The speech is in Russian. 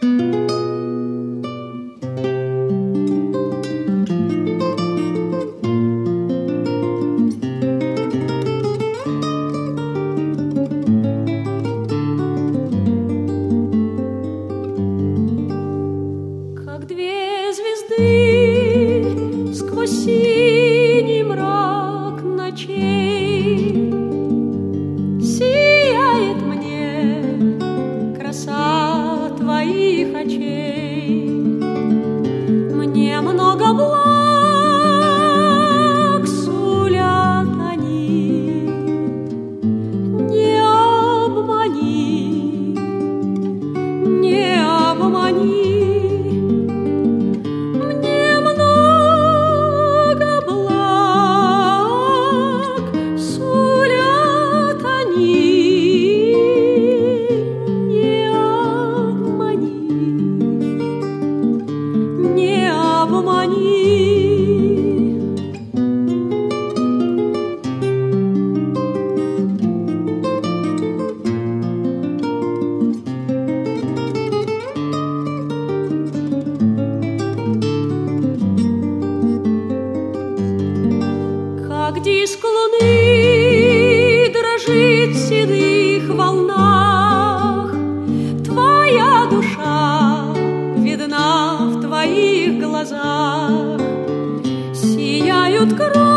Синий мрак ночей сияет мне краса твоих очей. Мне много благ сулят они, не обмани, не обмани. Как диск луны дрожит в седых волнах, твоя душа видна в твоих глазах, сияют кровь.